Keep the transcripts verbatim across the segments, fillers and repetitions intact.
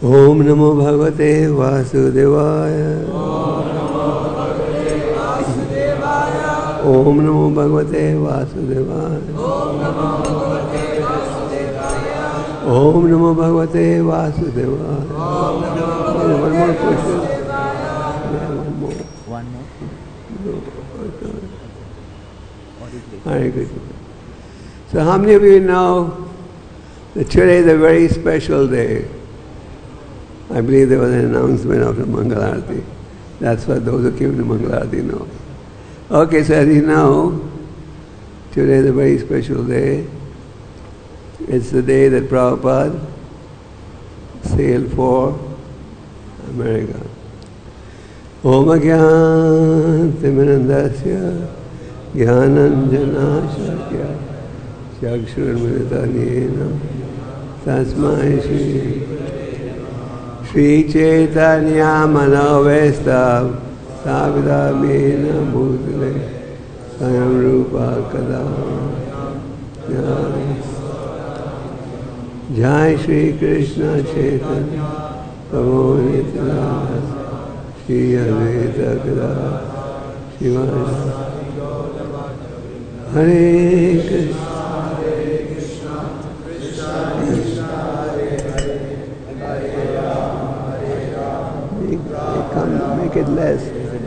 Om Namo Bhagavate Vasudevaya. Om Namo Bhagavate Vasudevaya. Om Namo Bhagavate Vasudevaya. One more question. Yeah, one more. One more. Hare Krishna. So how many of you know that today is a very special day? I believe there was an announcement of the Mangalarati. That's what those who came to Mangalarati know. Okay, so as you know, today is a very special day. It's the day that Prabhupada sailed for America. Om Agyan Timirandasya Jnananjana Shakya Chakshurmritanena Tasmai Shri Shri Chaitanya Manovesta Savidamena Bhutale Sayam Rupa Kada Jai Shri Krishna Chaitanya Prabhu Nityananda Shri Advaita Kada Shivaya Hare Krishna Make it less.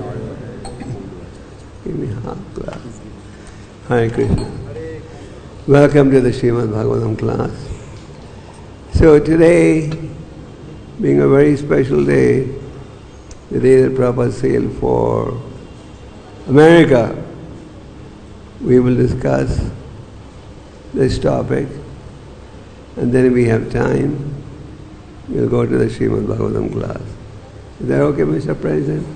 Give me half glass. Hare Krishna. Welcome to the Srimad Bhagavatam class. So today, being a very special day, the day that Prabhupada sailed for America, we will discuss this topic, and then if we have time, we'll go to the Srimad Bhagavatam class. Is that okay, Mister President?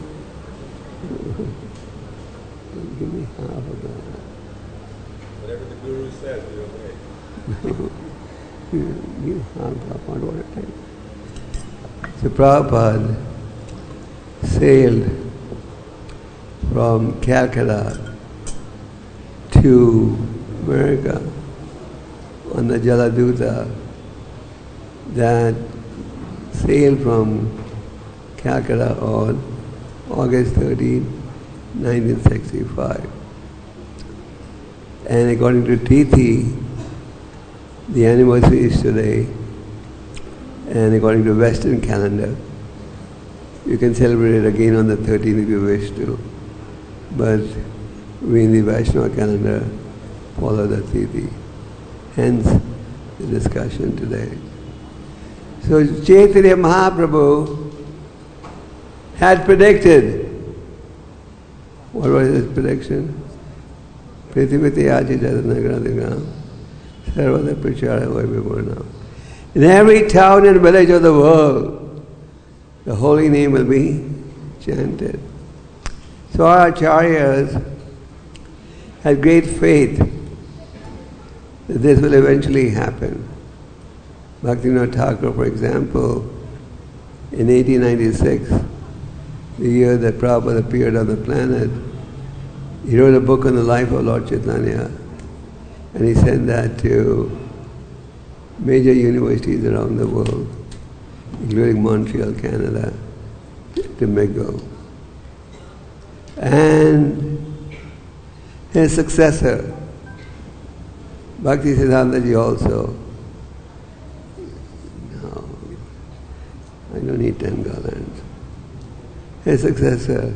Give me half of that. Whatever the Guru says, we obey. Give half, half, one at a time. So Prabhupada sailed from Calcutta to America on the Jaladuta that sailed from Calcutta on August thirteenth, nineteen sixty-five. And according to Tithi, the anniversary is today, and according to Western calendar, you can celebrate it again on the thirteenth if you wish to. But we in the Vaishnava calendar follow the Tithi. Hence the discussion today. So Chaitanya Mahaprabhu had predicted. What was his prediction? Prithimiti aji jadanagradigram sarvada prachara vaibhivurna. In every town and village of the world, the holy name will be chanted. So our acharyas had great faith that this will eventually happen. Bhaktivinoda Thakur, for example, in eighteen ninety-six, the year that Prabhupada appeared on the planet, he wrote a book on the life of Lord Chaitanya, and he sent that to major universities around the world, including Montreal, Canada, to McGill. And his successor, Bhakti Siddhanta Ji also, no, I don't need ten garlands. His successor,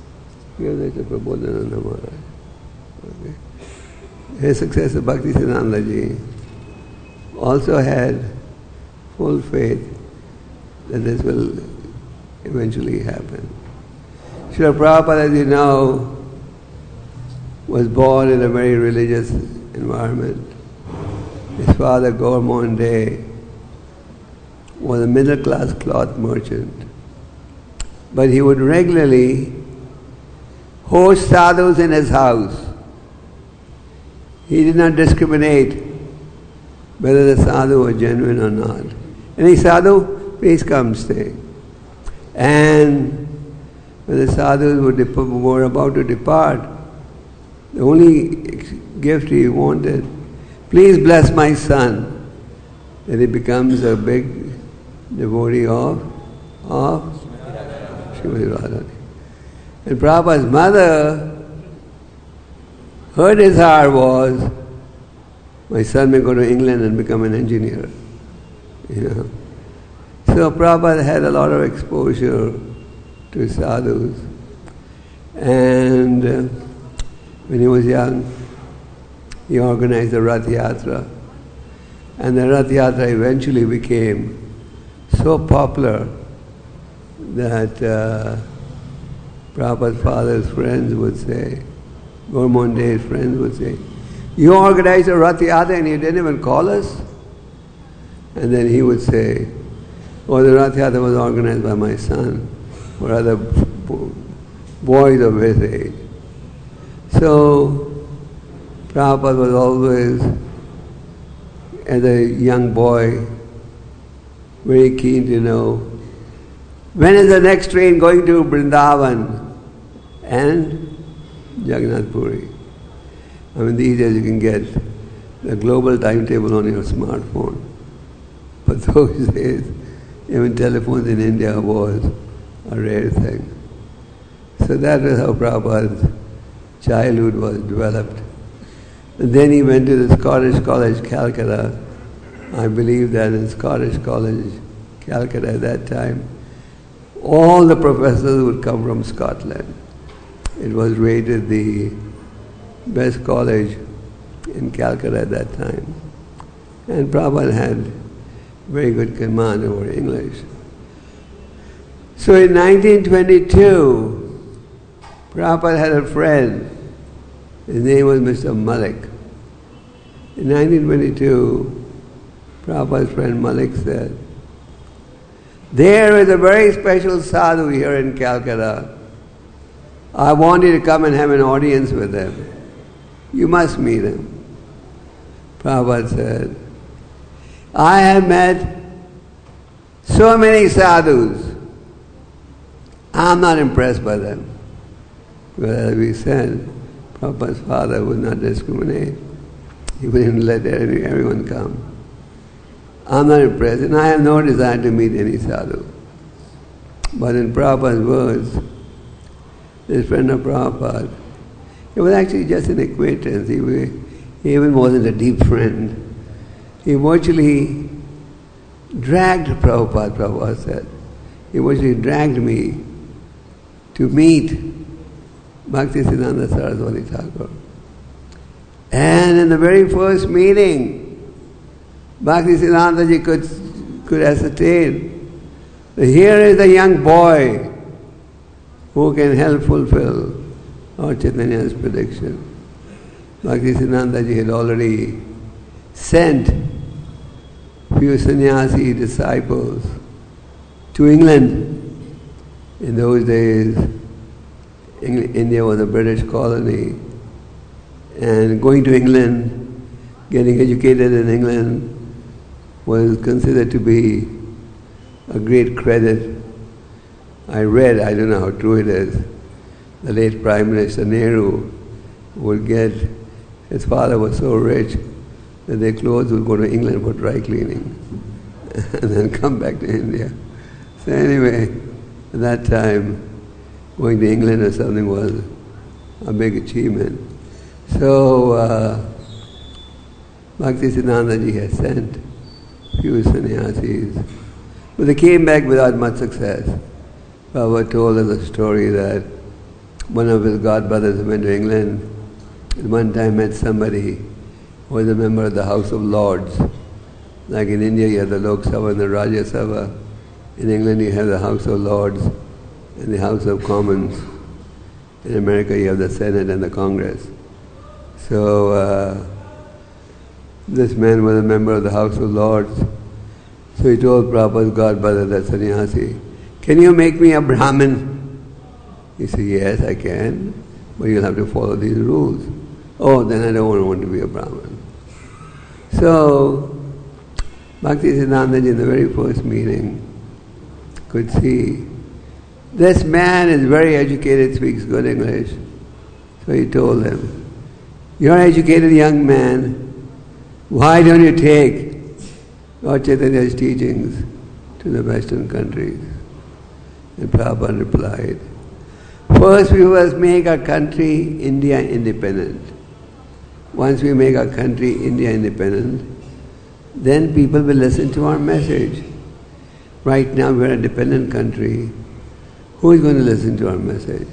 okay. His successor, Bhakti Siddhanta Ji, also had full faith that this will eventually happen. Srila Prabhupada, as you know, was born in a very religious environment. His father, Gaur Mohan Dey, was a middle-class cloth merchant. But he would regularly host sadhus in his house. He did not discriminate whether the sadhu was genuine or not. Any sadhu, please come stay. And when the sadhus were, dep- were about to depart, the only gift he wanted, please bless my son, that he becomes a big devotee of, of Srimati Radharani. And Prabhupada's mother, her desire was, my son may go to England and become an engineer. You know. So Prabhupada had a lot of exposure to sadhus. And uh, when he was young, he organized the Rath Yatra. And the Rath Yatra eventually became so popular that uh, Prabhupada's father's friends would say, Gormonde's friends would say, you organized a Rath Yatra and you didn't even call us? And then he would say, oh, the Rath Yatra was organized by my son or other boys of his age. So Prabhupada was always, as a young boy, very keen to know, when is the next train going to Vrindavan and Jagannath Puri? I mean, these days you can get the global timetable on your smartphone. But those days, even telephones in India was a rare thing. So that was how Prabhupada's childhood was developed. And then he went to the Scottish College, Calcutta. I believe that in Scottish College, Calcutta at that time, all the professors would come from Scotland. It was rated the best college in Calcutta at that time. And Prabhupada had very good command over English. So in nineteen twenty-two, Prabhupada had a friend. His name was Mister Malik. In nineteen twenty-two, Prabhupada's friend Malik said, there is a very special sadhu here in Calcutta. I want you to come and have an audience with him. You must meet him. Prabhupada said, I have met so many sadhus. I'm not impressed by them. But as we said, Prabhupada's father would not discriminate. He wouldn't let everyone come. I'm not impressed, and I have no desire to meet any sadhu. But in Prabhupada's words, this friend of Prabhupada, it was actually just an acquaintance. He, he even wasn't a deep friend. He virtually dragged Prabhupada, Prabhupada said. He virtually dragged me to meet Bhaktisiddhanta Saraswati Thakur. And in the very first meeting, Bhaktisiddhanta Ji could, could ascertain that here is a young boy who can help fulfill Lord Chaitanya's prediction. Bhaktisiddhanta Ji had already sent few sannyasi disciples to England. In those days, India was a British colony, and going to England, getting educated in England was considered to be a great credit. I read, I don't know how true it is, the late Prime Minister Nehru would get, his father was so rich that their clothes would go to England for dry cleaning and then come back to India. So anyway, at that time, going to England or something was a big achievement. So uh, Bhaktisiddhanta Ji had sent few sannyasis, but they came back without much success. Prabhupada told us a story that one of his godbrothers went to England and one time met somebody who was a member of the House of Lords. Like in India you have the Lok Sabha and the Rajya Sabha. In England you have the House of Lords and the House of Commons. In America you have the Senate and the Congress. So uh, this man was a member of the House of Lords. So he told Prabhupada's godbrother, that sannyasi, can you make me a Brahmin? He said, yes, I can, but you'll have to follow these rules. Oh, then I don't want to be a Brahmin. So, Bhaktisiddhanta Ji in the very first meeting could see, this man is very educated, speaks good English. So he told him, you're an educated young man, why don't you take Lord Chaitanya's teachings to the Western countries? And Prabhupada replied, first we must make our country, India, independent. Once we make our country, India, independent, then people will listen to our message. Right now we are a dependent country. Who is going to listen to our message?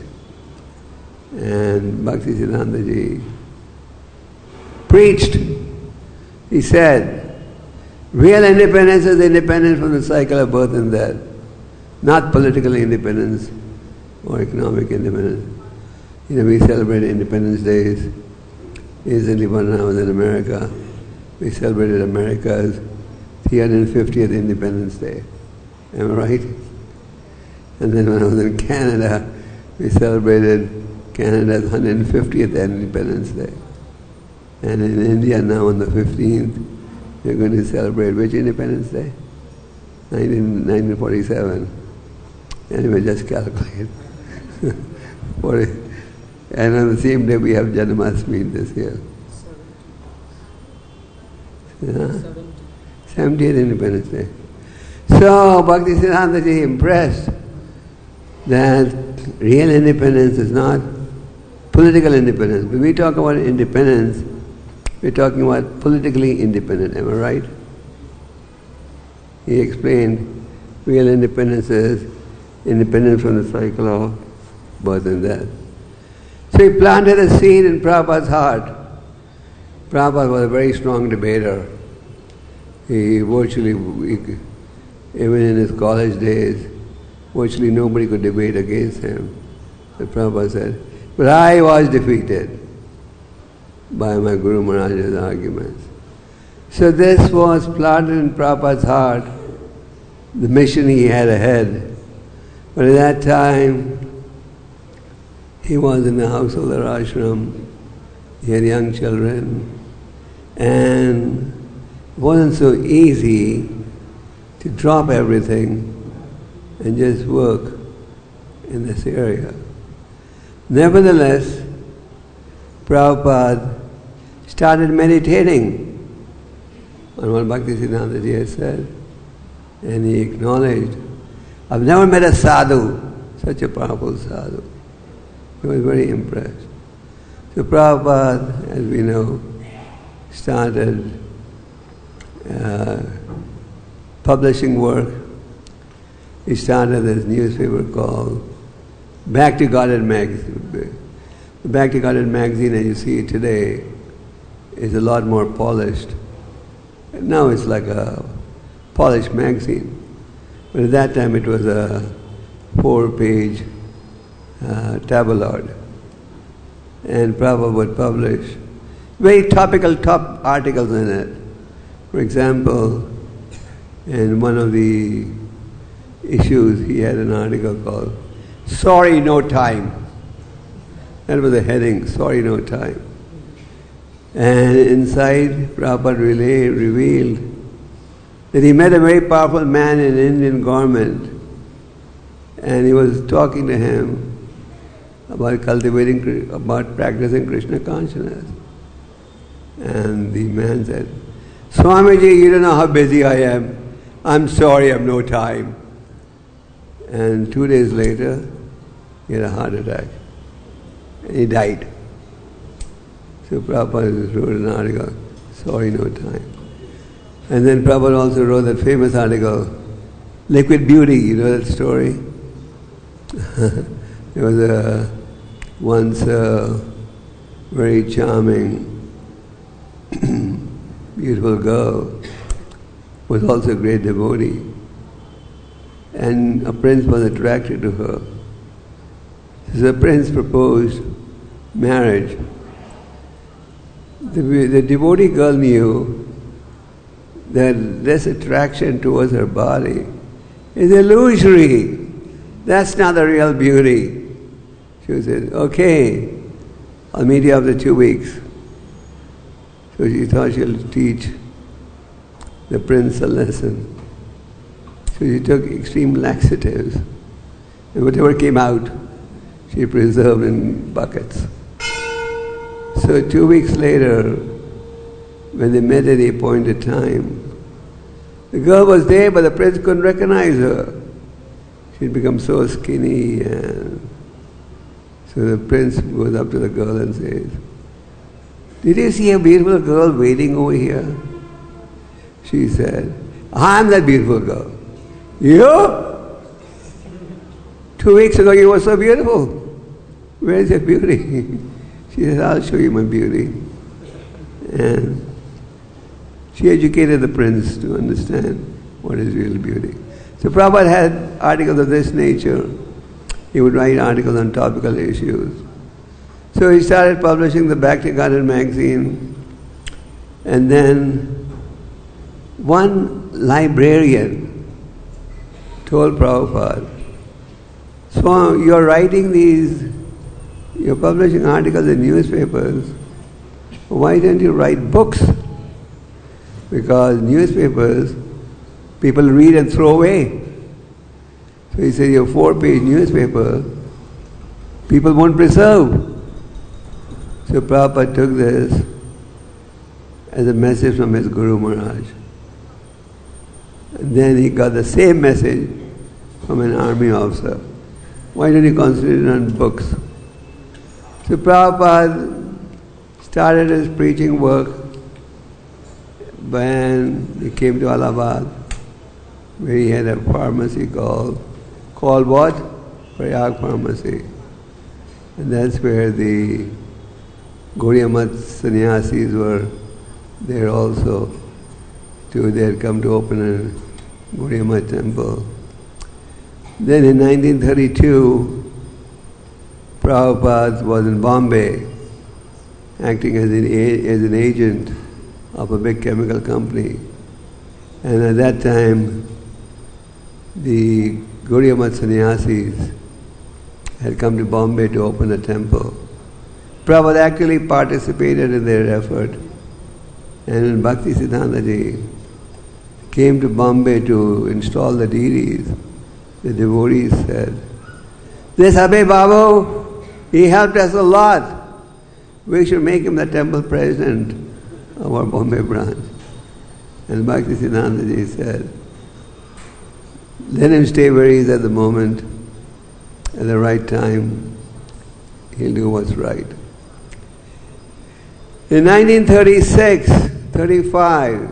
And Bhaktisiddhanta Ji preached. He said, real independence is independence from the cycle of birth and death, not political independence or economic independence. You know, we celebrate Independence Days. Recently, when I was in America, we celebrated America's three hundred fiftieth Independence Day. Am I right? And then when I was in Canada, we celebrated Canada's one hundred fiftieth Independence Day. And in India now on the fifteenth, we're going to celebrate which Independence Day? nineteen forty-seven. Anyway, just calculate. forty. And on the same day we have Janmashtami this year. Yeah? seventieth Independence Day. So Bhaktisiddhanta Ji impressed that real independence is not political independence. When we talk about independence, we're talking about politically independent, am I right? He explained real independence is independence from the cycle of birth and death. So he planted a seed in Prabhupada's heart. Prabhupada was a very strong debater. He virtually, he, even in his college days, virtually nobody could debate against him. So Prabhupada said, but I was defeated by my Guru Maharaj's arguments. So this was planted in Prabhupada's heart, the mission he had ahead. But at that time, he was in the householder ashram, he had young children, and it wasn't so easy to drop everything and just work in this area. Nevertheless, Prabhupada started meditating on what Bhaktisiddhanta Ji had said, and he acknowledged, I've never met a sadhu, such a powerful sadhu. He was very impressed. So Prabhupada, as we know, started uh, publishing work. He started this newspaper called Bhakti Godhead Magazine. The Bhakti Godhead Magazine, as you see it today, is a lot more polished. And now it's like a polished magazine. But at that time it was a four-page uh, tabloid. And Prabhupada would publish very topical top articles in it. For example, in one of the issues he had an article called Sorry No Time. That was the heading, Sorry No Time. And inside Prabhupada relay, revealed that he met a very powerful man in Indian government, and he was talking to him about cultivating, about practicing Krishna consciousness. And the man said, Swamiji, you don't know how busy I am. I'm sorry, I have no time. And two days later, he had a heart attack. And he died. So Prabhupada wrote an article, Sorry, No Time. And then Prabhupada also wrote that famous article, Liquid Beauty, you know that story? There was a, once a very charming, beautiful girl, was also a great devotee. And a prince was attracted to her. So the prince proposed marriage. The, the devotee girl knew that this attraction towards her body is illusory. That's not the real beauty. She said, okay, I'll meet you after two weeks. So she thought she'll teach the prince a lesson. So she took extreme laxatives. And whatever came out, she preserved in buckets. So two weeks later, when they met at the appointed time, The girl was there, but the prince couldn't recognize her. She'd become so skinny, and so the prince goes up to the girl and says, "Did you see a beautiful girl waiting over here?" She said, "I'm that beautiful girl." "You? Two weeks ago you were so beautiful. Where is your beauty?" She said, "I'll show you my beauty." And she educated the prince to understand what is real beauty. So Prabhupada had articles of this nature. He would write articles on topical issues. So he started publishing the Bhakti Garden magazine, and then one librarian told Prabhupada, "So you're writing these, you're publishing articles in newspapers, why don't you write books? Because newspapers, people read and throw away." So he said, "Your four-page newspaper, people won't preserve." So Prabhupada took this as a message from his Guru Maharaj. And then he got the same message from an army officer. "Why don't you concentrate on books?" So Prabhupada started his preaching work when he came to Allahabad, where he had a pharmacy called, called what? Prayag Pharmacy. And that's where the Gaudiya Math sannyasis were there also. Too. They had come to open a Gaudiya Math temple. Then in nineteen thirty-two, Prabhupada was in Bombay, acting as an, as an agent of a big chemical company. And at that time, the Gaudiya Math sannyasis had come to Bombay to open a temple. Prabhupada actually participated in their effort. And when Bhakti Siddhanta Ji came to Bombay to install the deities, the devotees said, "This Abhay Babu, he helped us a lot. We should make him the temple president of our Bombay branch." And Bhakti Siddhanta Ji said, "Let him stay where he is at the moment. At the right time, he'll do what's right." In nineteen thirty-six, thirty-five,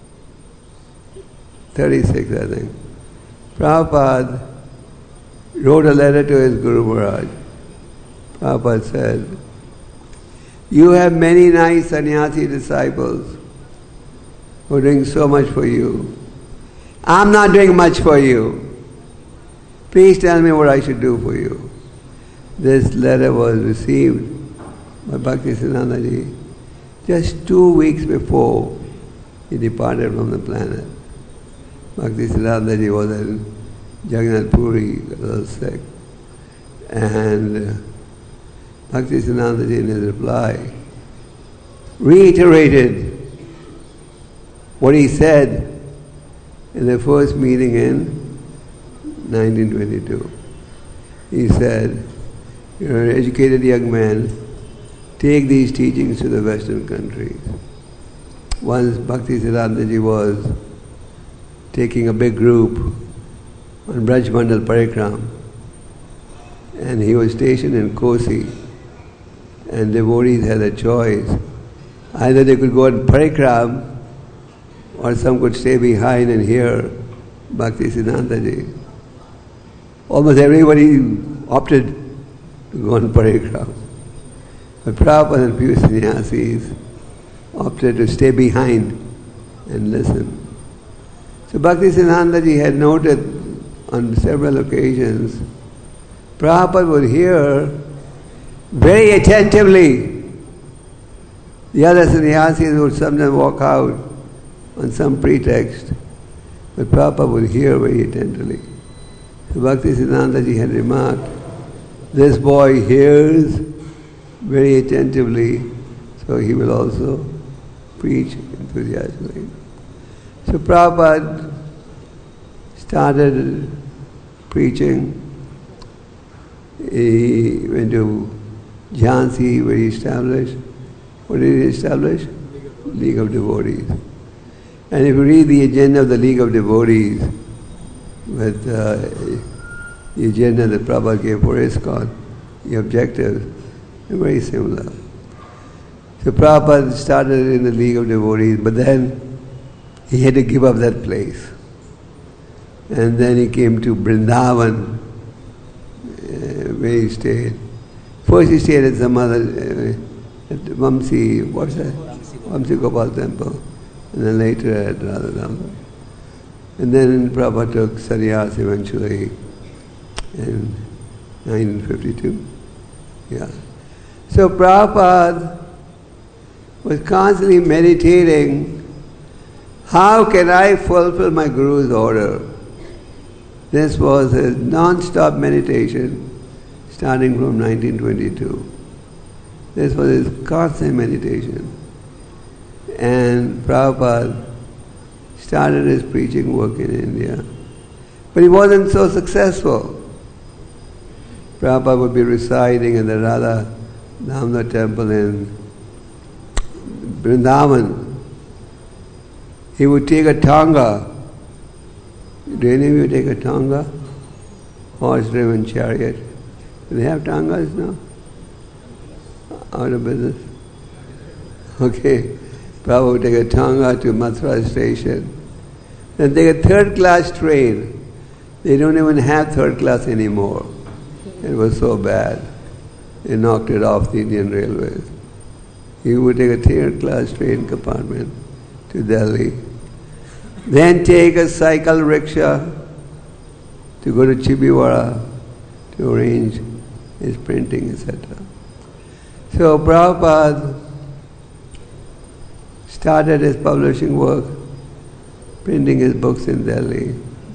thirty-six I think, Prabhupada wrote a letter to his Guru Maharaj. Prabhupada said, "You have many nice sannyasi disciples who are doing so much for you. I'm not doing much for you. Please tell me what I should do for you." This letter was received by Bhakti Siddhanta Ji just two weeks before he departed from the planet. Bhakti Siddhanta Ji was in Jagannath Puri, a little sick. And Bhakti Siddhanta Ji in his reply reiterated what he said in the first meeting in nineteen twenty-two. He said, "You're an educated young man, take these teachings to the Western countries." Once Bhakti Siddhanta Ji was taking a big group on Braj Mandal Parikram, and he was stationed in Kosi, and devotees had a choice. Either they could go on Parikram, or some could stay behind and hear Bhakti Siddhanta Ji. Almost everybody opted to go on Parikram. But Prabhupada and few sannyasis opted to stay behind and listen. So Bhakti Siddhanta Ji had noted on several occasions, Prabhupada would hear very attentively. The other sannyasis would sometimes walk out on some pretext, but Prabhupada would hear very attentively. So Bhakti Siddhanta Ji had remarked, "This boy hears very attentively, so he will also preach enthusiastically." So Prabhupada started preaching. He went to Jhansi, where he established, what did he establish? League of Devotees. And if you read the agenda of the League of Devotees, with uh, the agenda that Prabhupada gave for ISKCON, the objectives are very similar. So Prabhupada started in the League of Devotees, but then he had to give up that place. And then he came to Vrindavan, uh, where he stayed. First he stayed at some other, uh, at Vamsi, what's that? Vamsi Gopal temple. And then later at Radhananda. And then Prabhupada took sannyas eventually in nineteen fifty-two. Yeah. So Prabhupada was constantly meditating, how can I fulfill my Guru's order? This was his non-stop meditation starting from nineteen twenty-two. This was his constant meditation. And Prabhupada started his preaching work in India. But he wasn't so successful. Prabhupada would be residing in the Radha Damodar temple in Vrindavan. He would take a Tonga. Do any of you take a Tonga? Horse-driven chariot. Do they have Tongas now? Out of business? Okay. Prabhupada would take a Tonga to Mathura station. Then take a third-class train. They don't even have third class anymore. It was so bad. They knocked it off the Indian Railways. He would take a third-class train compartment to Delhi. Then take a cycle rickshaw to go to Chibiwara to arrange his printing, et cetera. So Prabhupada started his publishing work, printing his books in Delhi.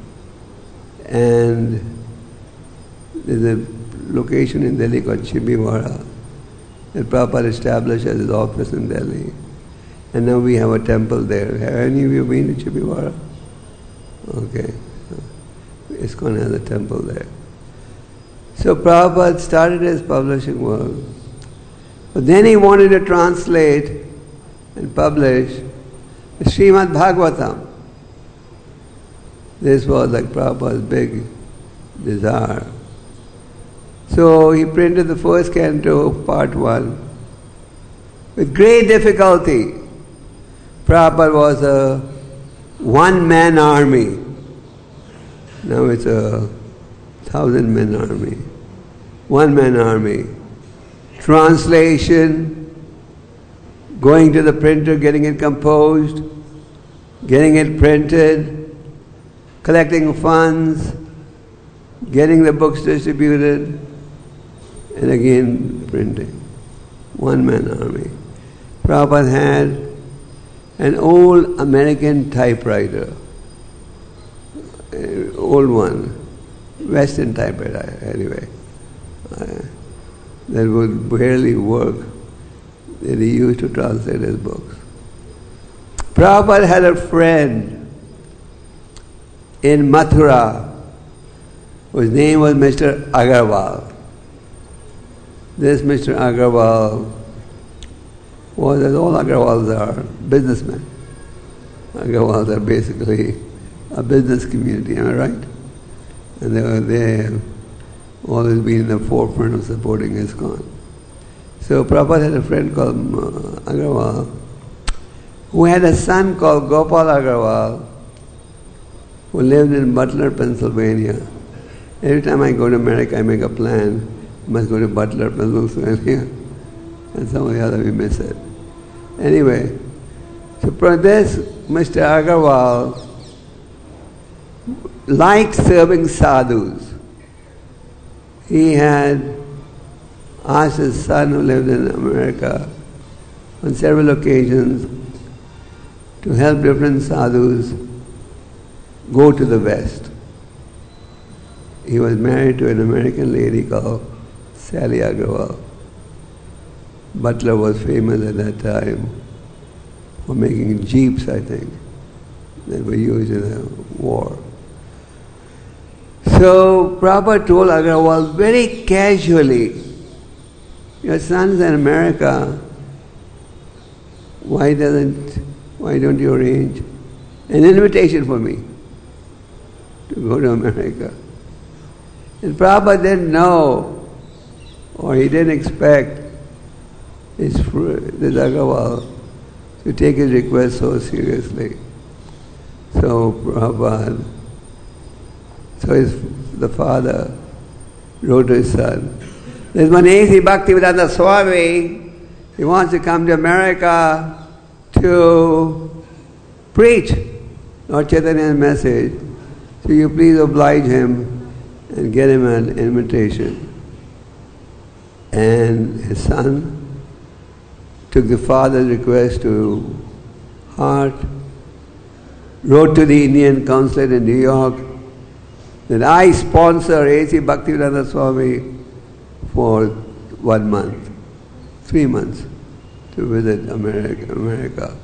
And there's a location in Delhi called Chibiwara that Prabhupada established as his office in Delhi. And now we have a temple there. Have any of you been to Chibiwara? Okay. ISKCON has a temple there. So Prabhupada started his publishing work. But then he wanted to translate and publish Srimad Bhagavatam. This was like Prabhupada's big desire. So he printed the first canto, part one, with great difficulty. Prabhupada was a one-man army. Now it's a thousand-man army. One-man army. Translation, going to the printer, getting it composed, getting it printed, collecting funds, getting the books distributed, and again printing. One-man army. Prabhupada had an old American typewriter, uh, old one, Western typewriter anyway, uh, that would barely work, that he used to translate his books. Prabhupada had a friend in Mathura whose name was Mister Agarwal. This Mister Agarwal was, as all Agarwals are, businessmen. Agarwals are basically a business community, am I right? And they were they have always been in the forefront of supporting ISKCON. So Prabhupada had a friend called uh, Agarwal, who had a son called Gopal Agarwal, who lived in Butler, Pennsylvania. Every time I go to America, I make a plan. I must go to Butler, Pennsylvania. And some of the other we miss it. Anyway, so this Mister Agarwal liked serving sadhus. He had asked his son, who lived in America, on several occasions to help different sadhus go to the West. He was married to an American lady called Sally Agarwal. Butler was famous at that time for making jeeps, I think, that were used in the war. So Prabhupada told Agarwal very casually, your son's in America, why doesn't, why don't you arrange an invitation for me to go to America. And Prabhupada didn't know, or he didn't expect his, this Agarwal to take his request so seriously. So Prabhupada, so his, the father wrote to his son, there's one A C Bhaktivedanta Swami, he wants to come to America to preach Lord Chaitanya's message. So you please oblige him and get him an invitation. And his son took the father's request to heart, wrote to the Indian consulate in New York that I sponsor A C Bhaktivedanta Swami for one month, three months to visit America. America.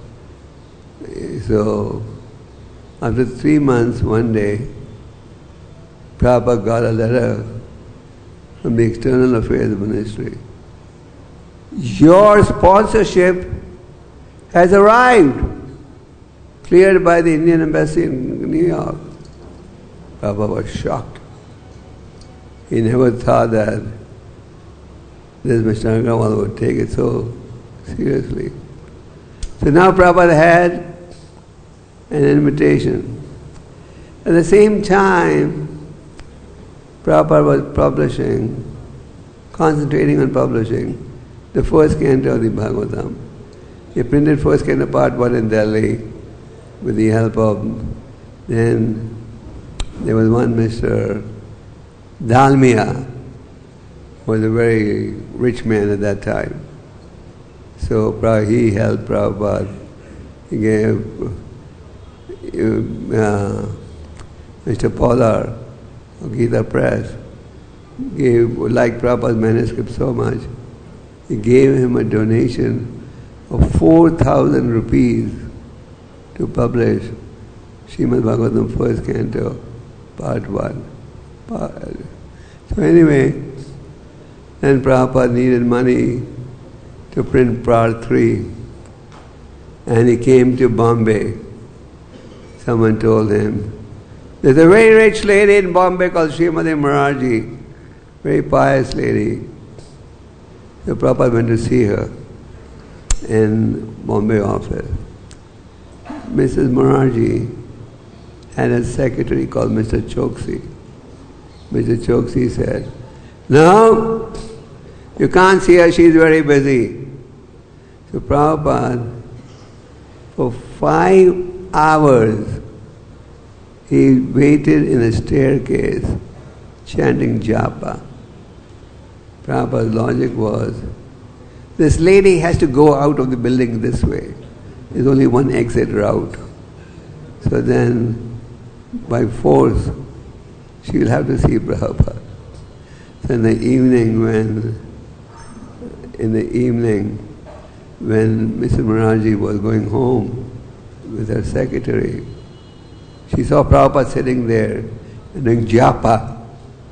So after three months, one day, Prabhupada got a letter from the External Affairs Ministry. Your sponsorship has arrived, cleared by the Indian Embassy in New York. Prabhupada was shocked. He never thought that this Mister Agarwal would take it so seriously. So now Prabhupada had an invitation. At the same time, Prabhupada was publishing, concentrating on publishing the first canto of the Bhagavatam. He printed first canto part one in Delhi with the help of, then there was one Mister Dalmia, who was a very rich man at that time. So he helped Prabhupada. He gave uh, Mister Pollard of Gita Press, gave, liked Prabhupada's manuscript so much, he gave him a donation of four thousand rupees to publish Srimad Bhagavatam first canto, part one. Part. So anyway, then Prabhupada needed money to print part three, and he came to Bombay. Someone told him, there's a very rich lady in Bombay called Srimati Morarji, very pious lady. So Prabhupada went to see her in Bombay office. Missus Morarji had a secretary called Mister Choksi. Mister Choksi said, no, you can't see her, she's very busy. So Prabhupada, for five hours, he waited in a staircase chanting japa. Prabhupada's logic was, this lady has to go out of the building this way. There's only one exit route. So then, by force, she will have to see Prabhupada. So in the evening when, in the evening, when Missus Morarji was going home with her secretary, she saw Prabhupada sitting there and doing japa.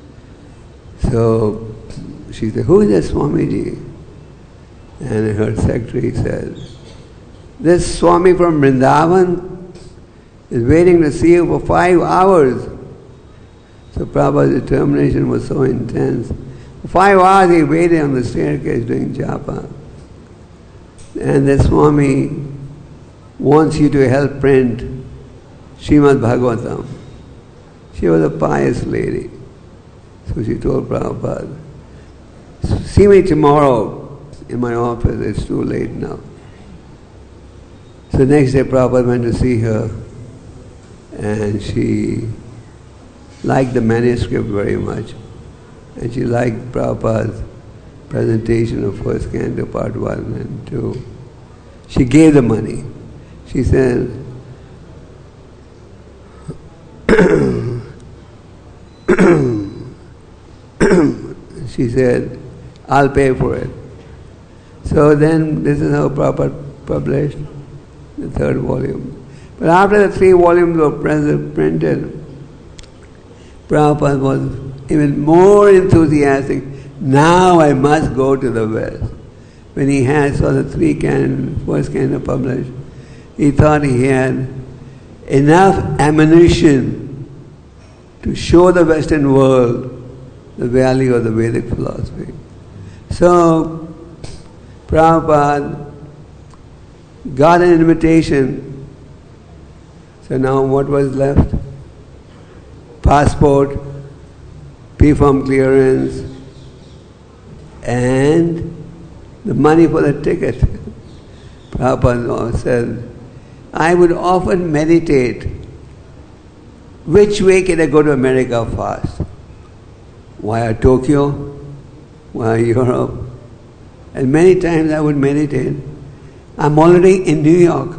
So she said, who is this Swamiji? And her secretary said, this Swami from Vrindavan is waiting to see you for five hours. So Prabhupada's determination was so intense. For five hours he waited on the staircase doing japa. And the Swami wants you to help print Srimad Bhagavatam. She was a pious lady. So she told Prabhupada, see me tomorrow in my office, it's too late now. So next day Prabhupada went to see her, and she liked the manuscript very much. And she liked Prabhupada's presentation of first canto, part one and two. She gave the money. She said, she said, I'll pay for it. So then this is how Prabhupada published the third volume. But after the three volumes were printed, Prabhupada was even more enthusiastic. Now I must go to the West. When he had saw the three canon, first canon published, he thought he had enough ammunition to show the Western world the value of the Vedic philosophy. So, Prabhupada got an invitation. So now what was left? Passport, P-form clearance, and the money for the ticket. Prabhupada said, I would often meditate, which way can I go to America fast? Via Tokyo? Via Europe? And many times I would meditate, I'm already in New York.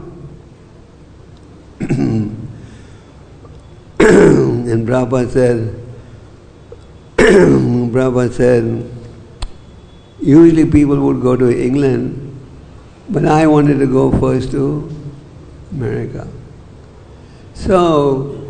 And Prabhupada said, Prabhupada said, usually people would go to England, but I wanted to go first to America. So,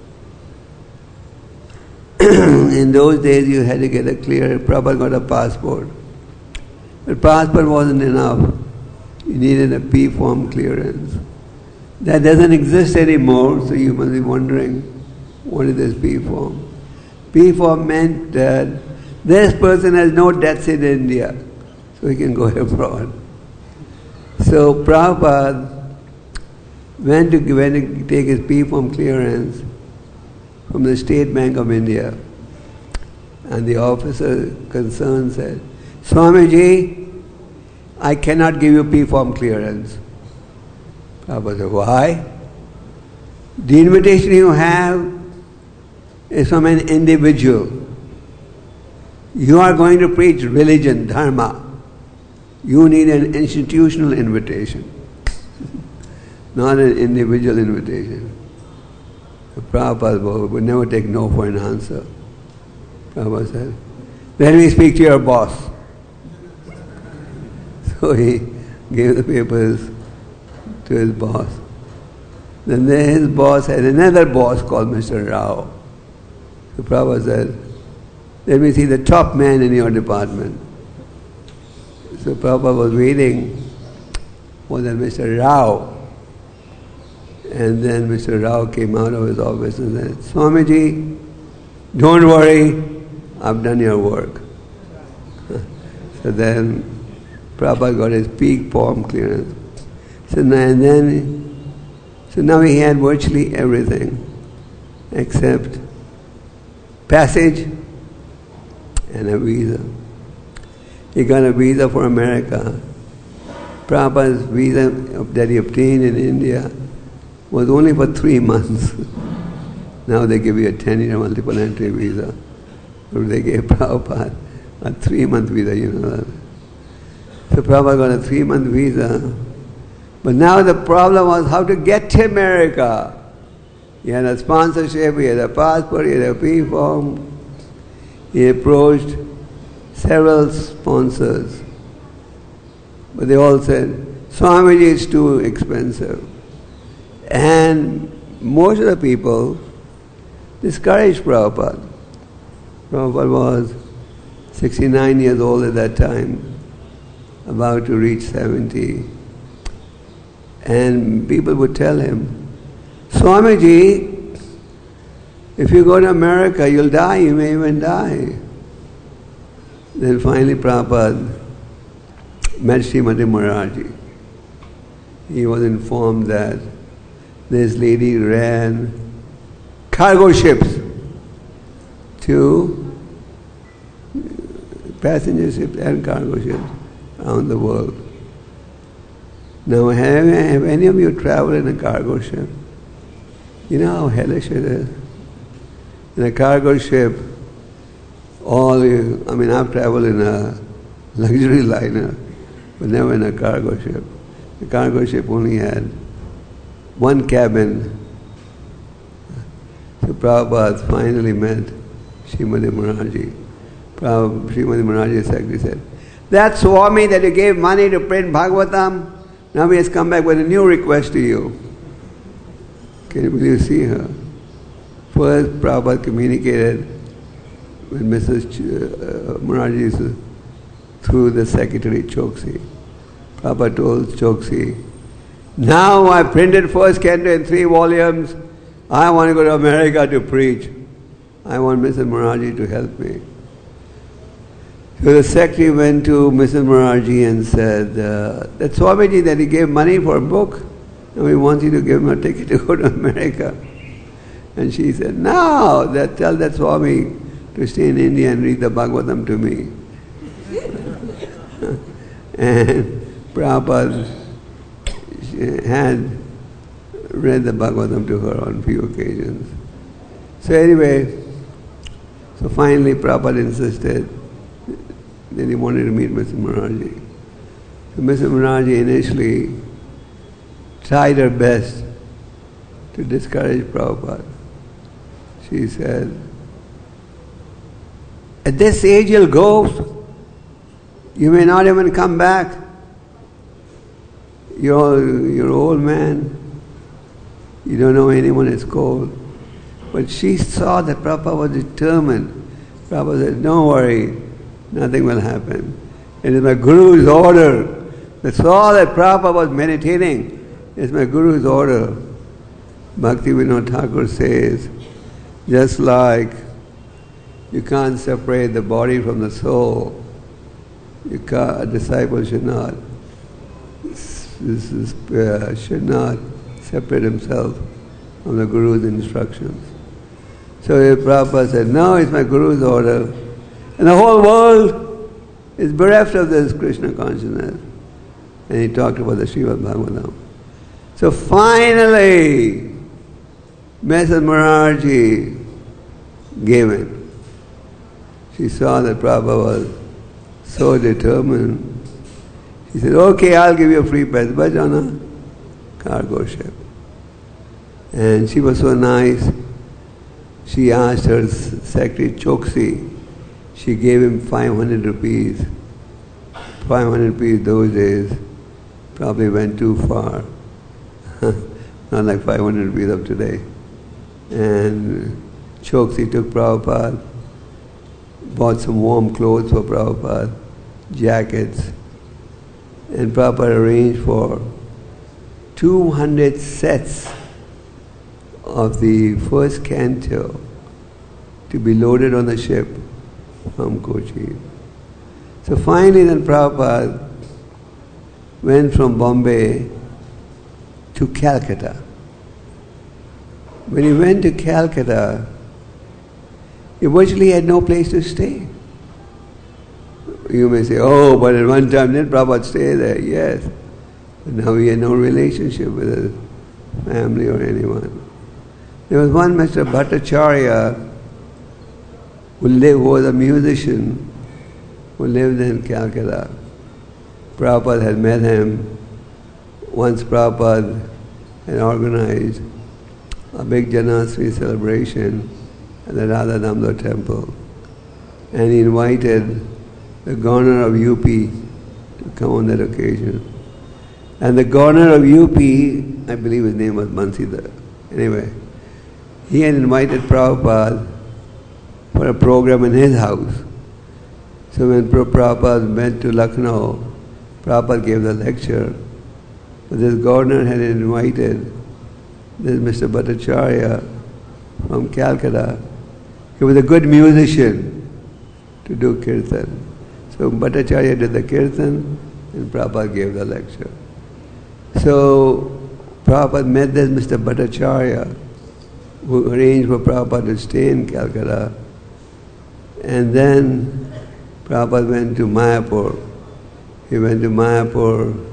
in those days you had to get a clear, Prabhupada got a passport. But passport wasn't enough. You needed a P-form clearance. That doesn't exist anymore, so you must be wondering, what is this P-form? P-form meant that this person has no debts in India, so he can go abroad. So Prabhupada went to, went to take his P-form clearance from the State Bank of India. And the officer concerned said, Swamiji, I cannot give you P-form clearance. Prabhupada said, why? The invitation you have is from an individual. You are going to preach religion, dharma. You need an institutional invitation, not an individual invitation. Prabhupada would never take no for an answer. Prabhupada said, let me speak to your boss. So he gave the papers to his boss. Then his boss had another boss called Mister Rao. So Prabhupada said, let me see the top man in your department. So Prabhupada was waiting for that Mister Rao. And then Mister Rao came out of his office and said, Swamiji, don't worry, I've done your work. So then Prabhupada got his P-form clearance. So now, and then, so now he had virtually everything except passage and a visa. He got a visa for America. Prabhupada's visa that he obtained in India was only for three months. Now they give you a ten-year multiple entry visa. But they gave Prabhupada a three-month visa, you know that. So Prabhupada got a three-month visa. But now the problem was how to get to America. He had a sponsorship, he had a passport, he had a P-form. He approached several sponsors. But they all said, Swamiji, it's too expensive. And most of the people discouraged Prabhupada. Prabhupada was sixty-nine years old at that time, about to reach seventy. And people would tell him, Swamiji, if you go to America, you'll die, you may even die. Then finally Prabhupada met Srimati Maraji. He was informed that this lady ran cargo ships to passenger ships and cargo ships around the world. Now, have, have any of you traveled in a cargo ship? You know how hellish it is? In a cargo ship, all you, I mean, I've traveled in a luxury liner, but never in a cargo ship. The cargo ship only had one cabin. So Prabhupada finally met Srimati Maraji. Prabhupada, Srimati Maraji's secretary said, that Swami that you gave money to print Bhagavatam, now he has come back with a new request to you. Can you, will you see her? First, Prabhupada communicated with Missus Ch- uh, Now I printed first canto in three volumes. I want to go to America to preach. I want Missus Morarji to help me. So the secretary went to Missus Morarji and said, uh, that Swamiji that he gave money for a book, and we want you to give him a ticket to go to America. And she said, no, that, tell that Swami to stay in India and read the Bhagavatam to me. And Prabhupada had read the Bhagavatam to her on a few occasions. So anyway, so finally Prabhupada insisted that he wanted to meet Missus Morarji. So Missus Morarji initially tried her best to discourage Prabhupada. She said, at this age you'll go, you may not even come back. You're, you're an old man, you don't know anyone is cold. But she saw that Prabhupada was determined. Prabhupada said, don't worry, nothing will happen. It is my Guru's order. That's all that Prabhupada was meditating. It's my Guru's order. Bhaktivinoda Thakur says, just like you can't separate the body from the soul, you can't, a disciple should not, this is, uh, should not separate himself from the Guru's instructions. So Prabhupada said, no, it's my Guru's order. And the whole world is bereft of this Krishna consciousness. And he talked about the Srimad Bhagavatam. So finally, Missus Morarji gave in. She saw that Prabhupada was so determined. She said, okay, I'll give you a free passage, but on a cargo ship. And she was so nice. She asked her secretary, Choksi, she gave him five hundred rupees. five hundred rupees those days probably went too far. Not like five hundred rupees of today. And Choksi took Prabhupada, bought some warm clothes for Prabhupada, jackets, and Prabhupada arranged for two hundred sets of the first canto to be loaded on the ship from Kochi. So finally then Prabhupada went from Bombay to Calcutta. When he went to Calcutta, he virtually had no place to stay. You may say, oh, but at one time did Prabhupada stay there? Yes. But now he had no relationship with his family or anyone. There was one Mister Bhattacharya who, lived, who was a musician who lived in Calcutta. Prabhupada had met him. Once Prabhupada had organized a big Janmashtami celebration at the Radha Damodar temple. And he invited the governor of U P to come on that occasion. And the governor of U P, I believe his name was Bansidhar. Anyway, he had invited Prabhupada for a program in his house. So when Prabhupada went to Lucknow, Prabhupada gave the lecture. But this governor had invited this Mister Bhattacharya from Calcutta. He was a good musician to do kirtan. So Bhattacharya did the kirtan and Prabhupada gave the lecture. So Prabhupada met this Mister Bhattacharya who arranged for Prabhupada to stay in Calcutta. And then Prabhupada went to Mayapur. He went to Mayapur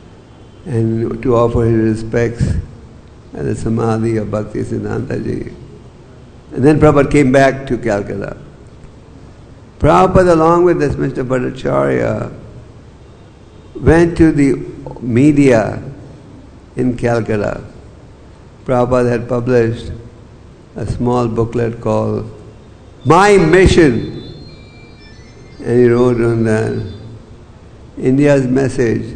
and to offer his respects at the Samadhi of Bhakti Siddhanta Ji. And then Prabhupada came back to Calcutta. Prabhupada, along with this Mister Bhattacharya, went to the media in Calcutta. Prabhupada had published a small booklet called My Mission. And he wrote on that, India's message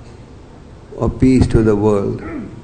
of peace to the world.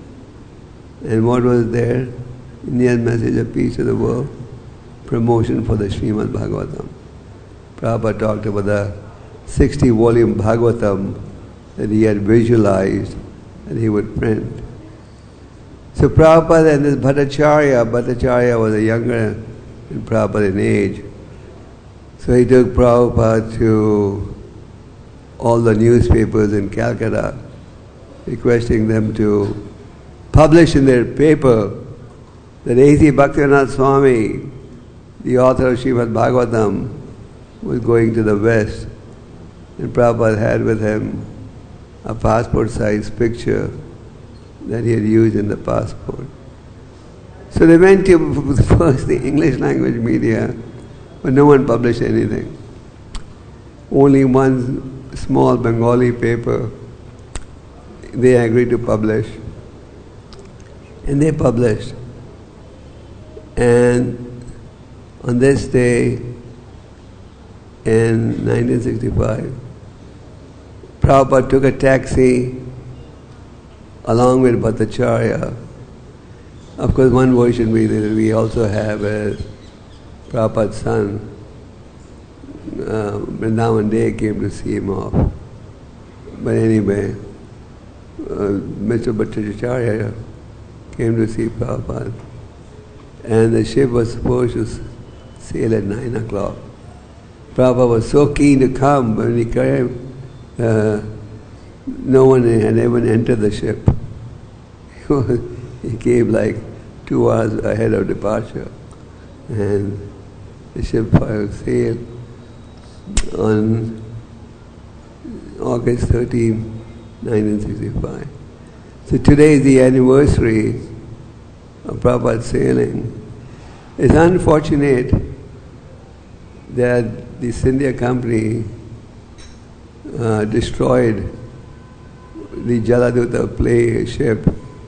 And what was there? India's message of peace to the world? Promotion for the Srimad Bhagavatam. Prabhupada talked about the sixty volume Bhagavatam that he had visualized that he would print. So Prabhupada and this Bhattacharya, Bhattacharya was a younger than Prabhupada in age. So he took Prabhupada to all the newspapers in Calcutta, requesting them to publish in their paper that A C Bhaktivinoda Swami, the author of Srimad Bhagavatam, was going to the West. And Prabhupada had with him a passport-sized picture that he had used in the passport. So they went to first the English language media, but no one published anything. Only one small Bengali paper they agreed to publish. And they published. And on this day in nineteen sixty-five, Prabhupada took a taxi along with Bhattacharya. Of course, one version we, we also have is Prabhupada's son, uh, Vrindavan Day, came to see him off. But anyway, uh, Mister Bhattacharya came to see Prabhupada. And the ship was supposed to sail at nine o'clock. Prabhupada was so keen to come, but when he came, uh, no one had ever entered the ship. He came like two hours ahead of departure. And the ship sailed on August thirteenth, nineteen sixty-five. So today is the anniversary of Prabhupada's sailing. It's unfortunate that the Scindia Company uh, destroyed the Jaladuta play ship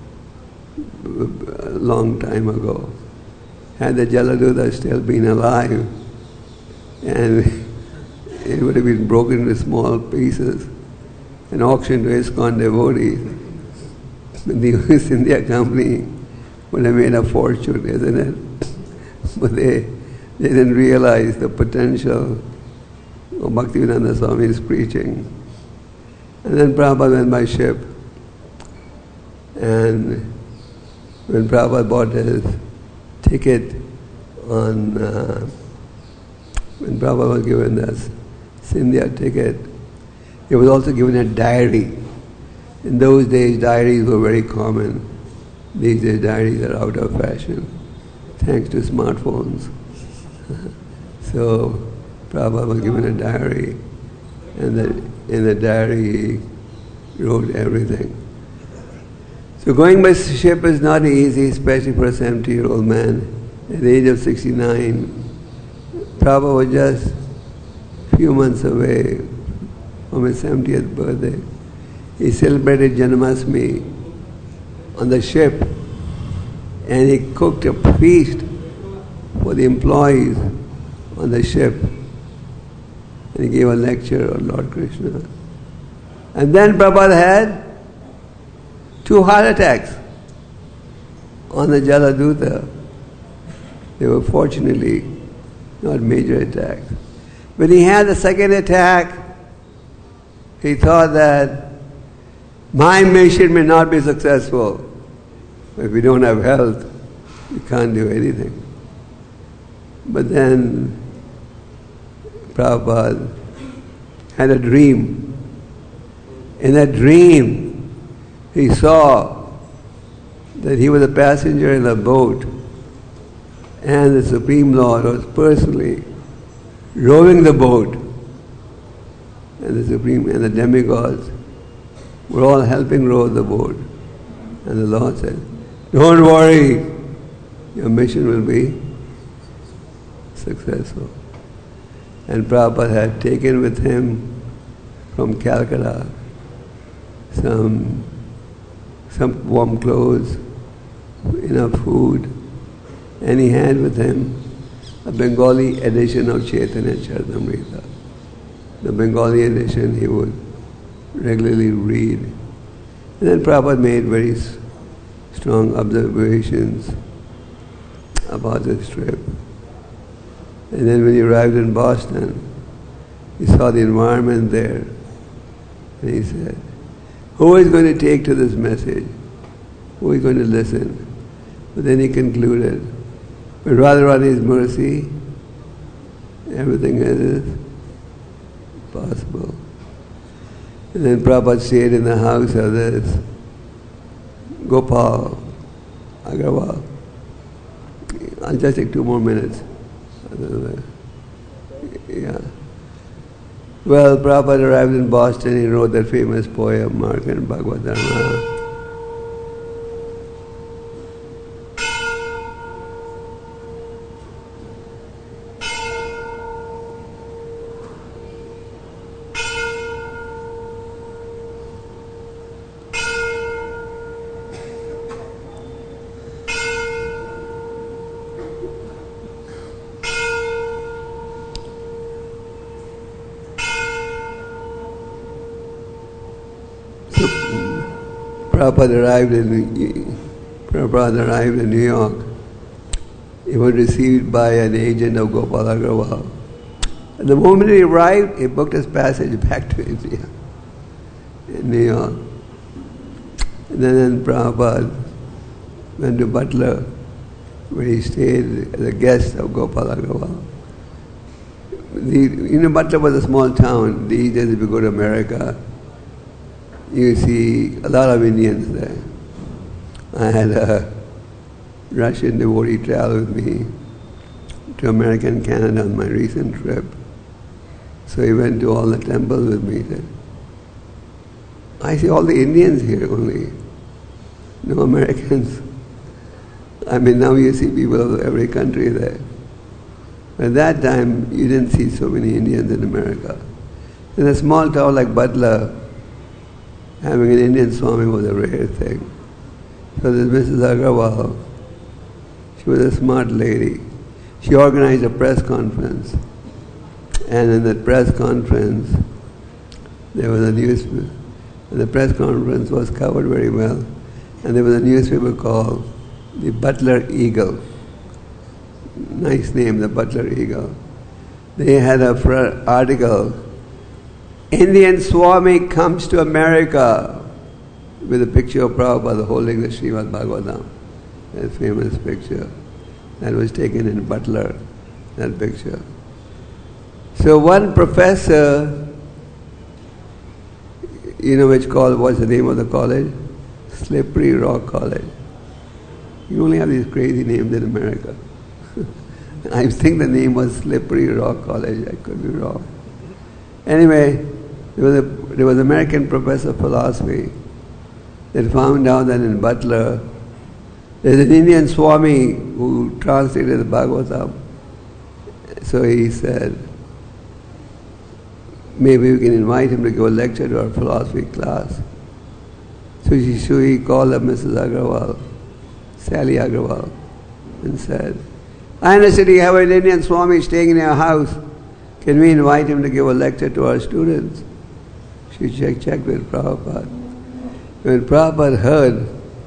a long time ago. Had the Jaladuta still been alive, and it would have been broken into small pieces and auctioned to ISKCON devotees, the Scindia Company would have made a fortune, isn't it? But they, they didn't realize the potential of Bhaktivedanta Swami's preaching. And then Prabhupada went by ship. And when Prabhupada bought his ticket on, uh, when Prabhupada was given this Scindia ticket, he was also given a diary. In those days, diaries were very common. These days, diaries are out of fashion, thanks to smartphones. So, Prabhupada was given a diary, and the, in the diary he wrote everything. So going by ship is not easy, especially for a seventy-year-old man. At the age of sixty-nine, Prabhupada was just a few months away from his seventieth birthday. He celebrated Janmashtami on the ship, and he cooked a feast for the employees on the ship, and he gave a lecture on Lord Krishna. And then Prabhupada had two heart attacks on the Jaladuta. They were fortunately not major attacks. When he had the second attack, he thought that my mission may not be successful. If we don't have health, we can't do anything. But then Prabhupada had a dream. In that dream, he saw that he was a passenger in a boat, and the Supreme Lord was personally rowing the boat, and the Supreme and the demigods were all helping row the boat. And the Lord said, "Don't worry, your mission will be successful." And Prabhupada had taken with him from Calcutta some some warm clothes, enough food, and he had with him a Bengali edition of Chaitanya Charitamrita. The Bengali edition he would regularly read. And then Prabhupada made very strong observations about this trip. And then when he arrived in Boston, he saw the environment there, and he said, who is going to take to this message? Who is going to listen? But then he concluded, but rather on his mercy, everything is possible. And then Prabhupada stayed in the house of this Gopal Agarwal. I'll just take two more minutes. Yeah. Well, Prabhupada arrived in Boston, he wrote that famous poem, Mark and Bhagavatam. Prabhupada arrived in Prabhupada arrived in New York. He was received by an agent of Gopal Agarwal. And the moment he arrived, he booked his passage back to India, in New York. And then, then Prabhupada went to Butler, where he stayed as a guest of Gopal Agarwal. The, you know, Butler was a small town. These days, if you go to America, you see a lot of Indians there. I had a Russian devotee travel with me to American Canada on my recent trip. So he went to all the temples with me. Said, I see all the Indians here only, no Americans. I mean, now you see people of every country there. At that time, you didn't see so many Indians in America. In a small town like Butler, having an Indian Swami was a rare thing. So this Missus Agarwal, she was a smart lady. She organized a press conference. And in that press conference, there was a newspaper. And the press conference was covered very well. And there was a newspaper called the Butler Eagle. Nice name, the Butler Eagle. They had a fr- article, Indian Swami comes to America, with a picture of Prabhupada holding the Srimad Bhagavatam, that famous picture that was taken in Butler, that picture. So one professor, you know which college, what's the name of the college? Slippery Rock College. You only have these crazy names in America. I think the name was Slippery Rock College, I could be wrong. Anyway, there was, a, there was an American professor of philosophy that found out that in Butler, there's an Indian Swami who translated the Bhagavatam. So he said, maybe we can invite him to give a lecture to our philosophy class. So he, so he called up Missus Agarwal, Sally Agarwal, and said, I understand you have an Indian Swami staying in your house. Can we invite him to give a lecture to our students? She checked, checked with Prabhupada. When Prabhupada heard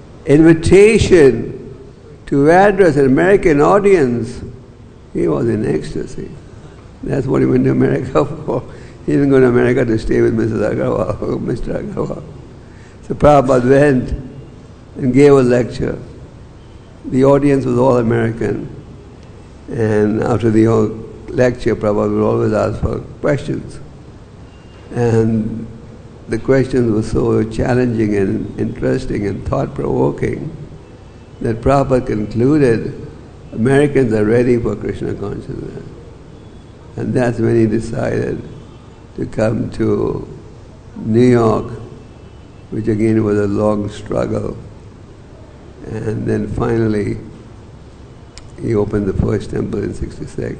invitation to address an American audience, he was in ecstasy. That's what he went to America for. He didn't go to America to stay with Missus Agarwal or Mister Agarwal. So Prabhupada went and gave a lecture. The audience was all American. And after the lecture, Prabhupada would always ask for questions. And the questions were so challenging and interesting and thought-provoking that Prabhupada concluded, Americans are ready for Krishna consciousness. And that's when he decided to come to New York, which again was a long struggle. And then finally, he opened the first temple in sixty-six.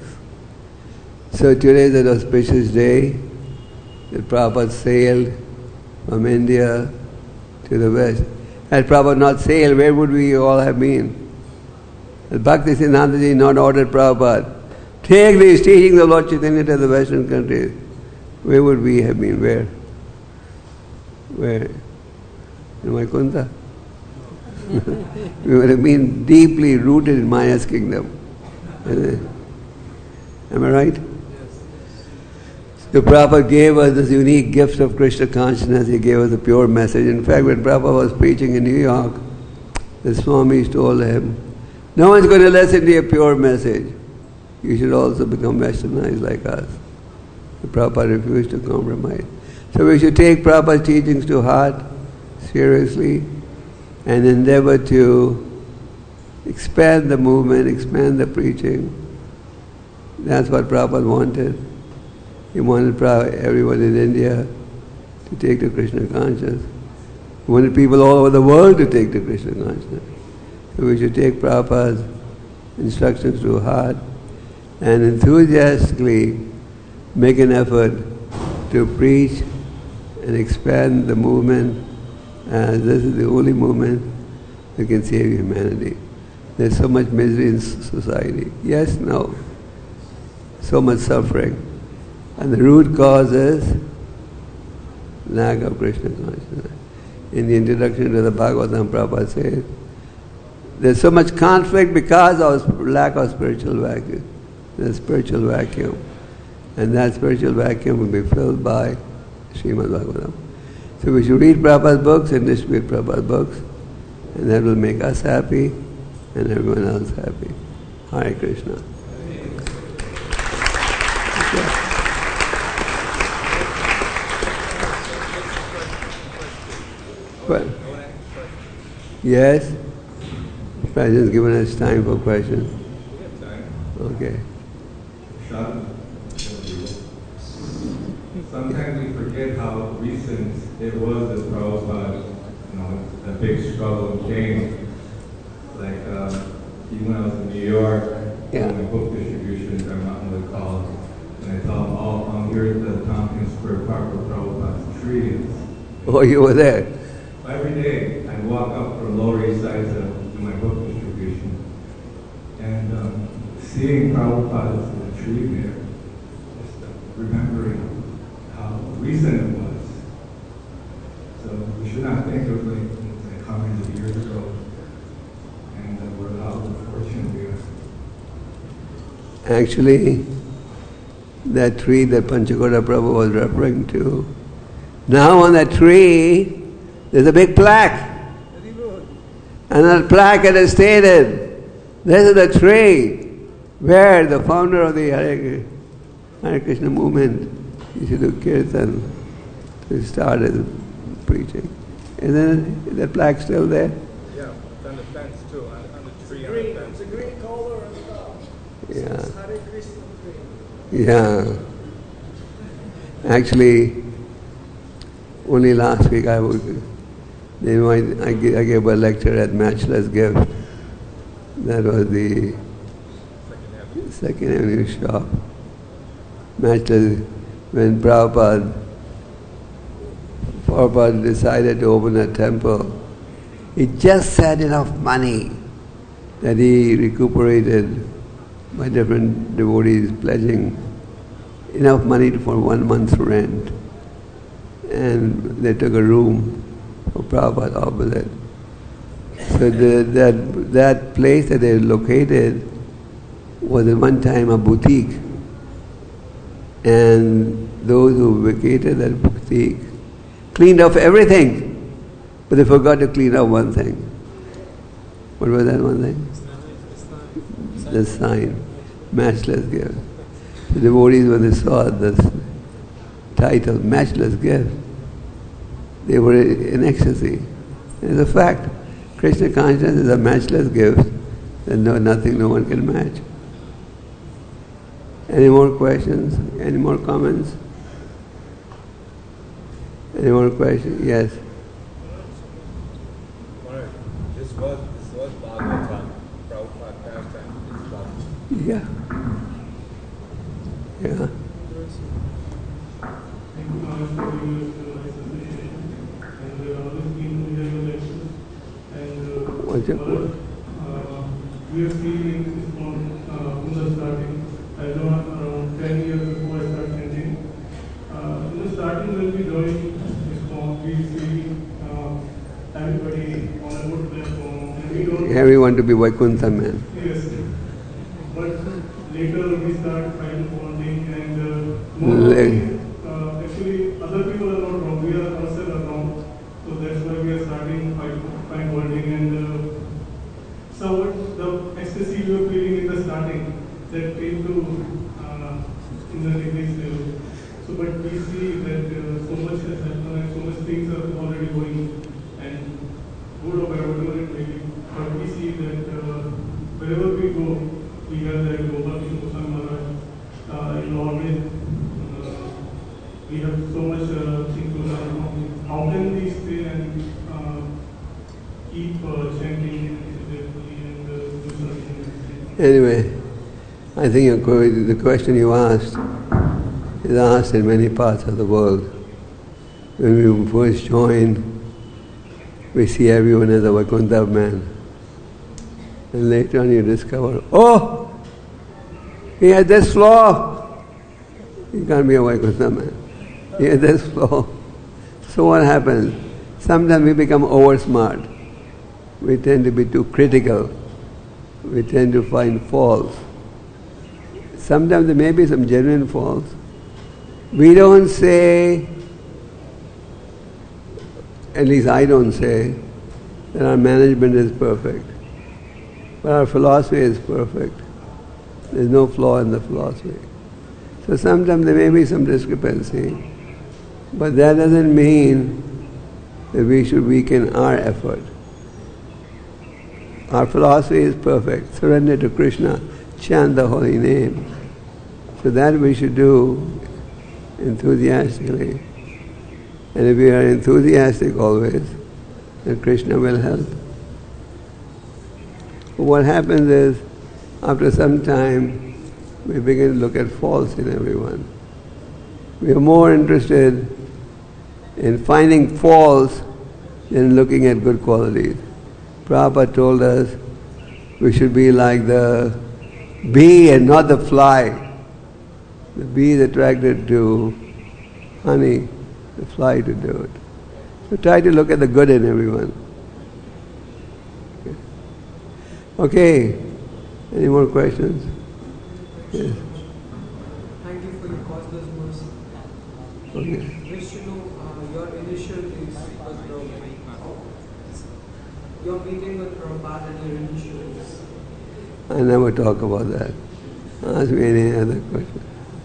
So today is an auspicious day that Prabhupada sailed from India to the West. Had Prabhupada not sailed, where would we all have been? Had Bhaktisiddhantaji not ordered Prabhupada, take these teachings of Lord Chaitanya to the Western countries, where would we have been? Where? Where? In Vaikuntha? We would have been deeply rooted in Maya's kingdom. Am I right? The Prabhupada gave us this unique gift of Krishna consciousness. He gave us a pure message. In fact, when Prabhupada was preaching in New York, the Swamis told him, no one's going to listen to your pure message. You should also become westernized like us. The Prabhupada refused to compromise. So we should take Prabhupada's teachings to heart, seriously, and endeavor to expand the movement, expand the preaching. That's what Prabhupada wanted. He wanted everyone in India to take the Krishna consciousness. He wanted people all over the world to take the Krishna consciousness. So we should take Prabhupada's instructions to heart and enthusiastically make an effort to preach and expand the movement, as this is the only movement that can save humanity. There's so much misery in society. Yes, no. So much suffering. And the root cause is lack of Krishna consciousness. In the introduction to the Bhagavatam, Prabhupada says, there's so much conflict because of lack of spiritual vacuum. There's spiritual vacuum. And that spiritual vacuum will be filled by Srimad Bhagavatam. So we should read Prabhupada's books and distribute Prabhupada's books, and that will make us happy and everyone else happy. Hare Krishna. Well, yes? President's given us time for questions. Okay. Sometimes we forget how recent it was that Prabhupada, you know, the big struggle came. Like, um, even when I was in New York, yeah. doing my book distribution, I'm not going to call, and I tell them, oh, I'm here at the Tompkins Square Park where Prabhupada's tree is. Oh, you were there? Every day, I'd walk up from Lower East Side to do my book distribution. And um, seeing Prabhupada's the tree there, just uh, remembering how recent it was. So we should not think of like, like hundreds of years ago, and uh, we're how fortunate we are. Actually, that tree that Panchakoda Prabhu was referring to, now on that tree, there's a big plaque. And that plaque it is stated, this is the tree where the founder of the Hare, Hare Krishna movement used to do kirtan to start his preaching. And then the plaque still there? Yeah, it's on the fence too, on, on the tree. Green, on the fence. it's a green color on top. Yeah. It's Hare Krishna green. Yeah. Actually, only last week I would, they invite, I, gave, I gave a lecture at Matchless Gift. That was the Second Avenue shop. Matchless, when Prabhupada, Prabhupada decided to open a temple, he just had enough money that he recuperated by different devotees pledging enough money for one month's rent. And they took a room for Prabhupada opposite. So the, that, that place that they located was at one time a boutique. And those who vacated that boutique cleaned up everything, but they forgot to clean up one thing. What was that one thing? The sign, Matchless Gift. The devotees, when they saw this title, Matchless Gift, they were in ecstasy. It's a fact. Krishna consciousness is a matchless gift that no, nothing, no one can match. Any more questions? Any more comments? Any more questions? Yes. This was this was Bhagavatam, Prabhupada pastime. It's Bhagavatam. Yeah. Yeah. Thank you, Maharaj, for giving us the nice association. And uh, always keen to hear your lectures. And uh, What's your Maharaj, point? uh, we have seen this from, uh, from the starting. I know around ten years before I started chanting. Uh, in the starting, when we joined this form, we see uh, everybody on a good platform. And we don't. Everyone to be Vaikuntha man. Yes. But later we start finding bonding and uh, more Le- in the next level. So, but we see that uh, so much has happened and so much things are already going, and good or bad, whatever it may be. But we see that uh, wherever we go, we have that Gopal Krishna Maharaj uh, in orbit. Uh, we have so much uh, things to learn from him. How can we stay and uh, keep uh, chanting and uh, do something? Anyway, I think your que- the question you asked is asked in many parts of the world. When we first join, we see everyone as a Vaikuntha man. And later on you discover, oh, he had this flaw. He can't be a Vaikuntha man. He had this flaw. So what happens? Sometimes we become over smart. We tend to be too critical. We tend to find faults. Sometimes there may be some genuine faults. We don't say, at least I don't say, that our management is perfect. But our philosophy is perfect. There's no flaw in the philosophy. So sometimes there may be some discrepancy, but that doesn't mean that we should weaken our effort. Our philosophy is perfect. Surrender to Krishna, chant the holy name. So that we should do enthusiastically. And if we are enthusiastic always, then Krishna will help. But what happens is, after some time, we begin to look at faults in everyone. We are more interested in finding faults than looking at good qualities. Prabhupada told us we should be like the bee and not the fly. The bee is attracted to honey, the fly to do it. So try to look at the good in everyone. Okay, any more questions? Yes. Thank you for your causeless mercy. Okay. Wish to know uh, your initial days was the your meeting with Prabhupada and your initial days. I never talk about that. Ask me any other question.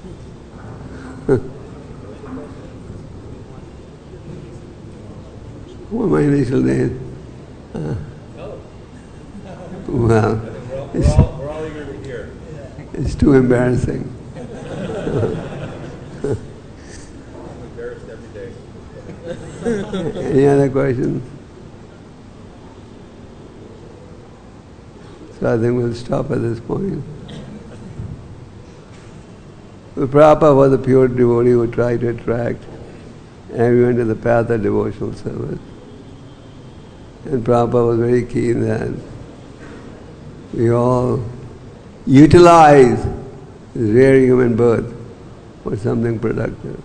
What were my initial days? Uh, well, We're all, we're all, we're all eager to hear. it's too embarrassing. I'm embarrassed every day. Any other questions? So I think we'll stop at this point. The Prabhupada was a pure devotee who tried to attract everyone to the path of devotional service. And Prabhupada was very keen that we all utilize this rare human birth for something productive.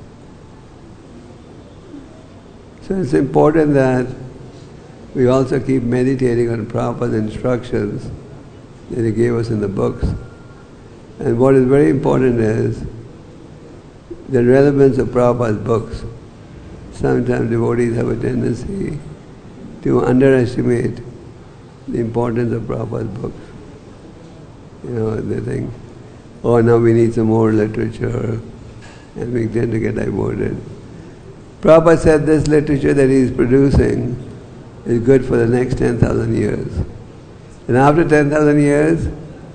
So it's important that we also keep meditating on Prabhupada's instructions that he gave us in the books. And what is very important is the relevance of Prabhupada's books. Sometimes devotees have a tendency to underestimate the importance of Prabhupada's books. You know, they think, oh, now we need some more literature, and we tend to get diverted. Prabhupada said this literature that he is producing is good for the next ten thousand years. And after ten thousand years,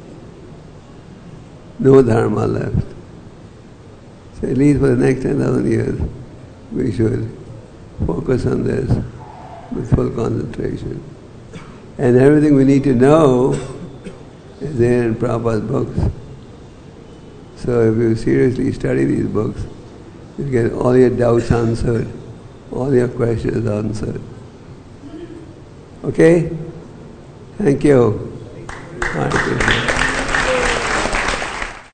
no dharma left. So at least for the next ten thousand years, we should focus on this with full concentration. And everything we need to know is there in Prabhupada's books. So if you seriously study these books, you get all your doubts answered, all your questions answered. Okay? Thank you. Hare Krishna.